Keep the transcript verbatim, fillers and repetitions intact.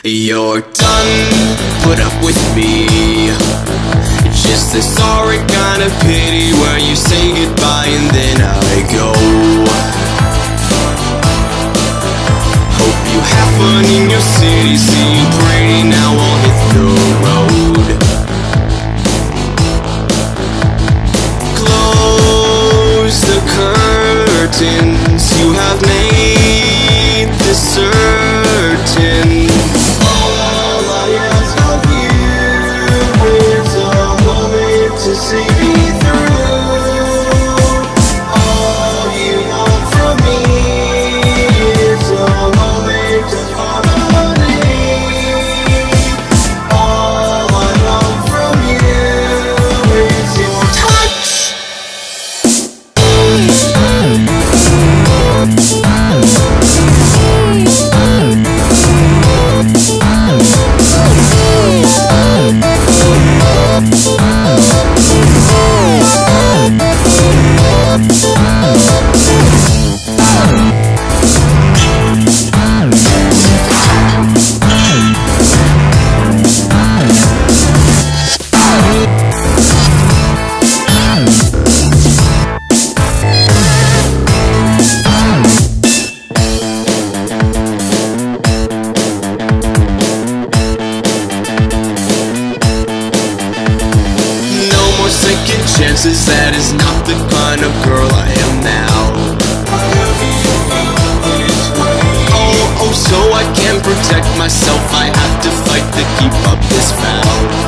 You're done, put up with me. Just a sorry kind of pity where you say goodbye and then I go. Hope you have fun in your city, see you pretty, now I'll hit the road. Close the curtains, you have made this certain. All I ask of you is a moment to see me through. All you want from me is a moment of harmony. All I want from you is your touch. Second chances, that is not the kind of girl I am now. Oh, oh, so I can't protect myself, I have to fight to keep up this vow.